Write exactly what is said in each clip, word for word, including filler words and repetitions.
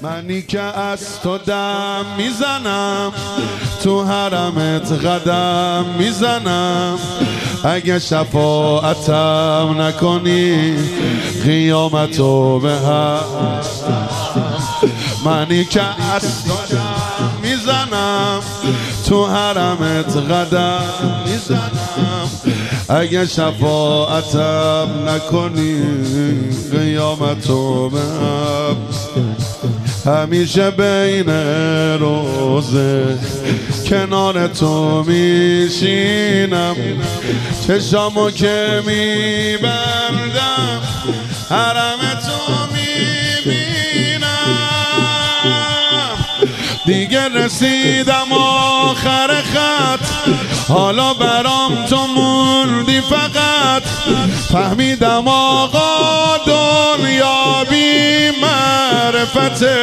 منی که از تو دم میزنم، تو حرمت قدم میزنم، اگه شفاعتم نکنی قیامتو به هم. منی که از تو دم میزنم، تو حرمت قدم میزنم، اگه شفاعتم نکنی قیامتو به هم. همیشه بین روزه کنار تو میشینم، چشامو که میبندم حرم تو میبینم. دیگه رسیدم آخر خط، حالا برام تو موندی فقط. فهمیدم آقا دنیا بی معرفته،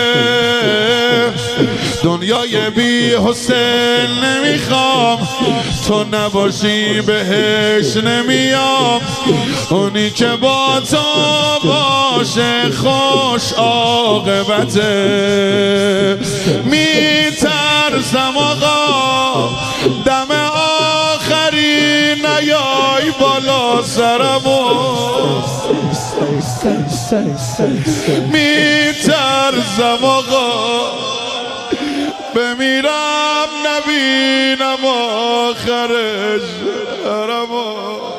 دنیای بی حسن نمیخوام، تو نباشی بهش نمیام. اونی که با تو باشه خوش عاقبته. میترسم آقا دم آخری نیای بالا سرمو، میترسم آقا بمیرم نبینم آخرش رمو.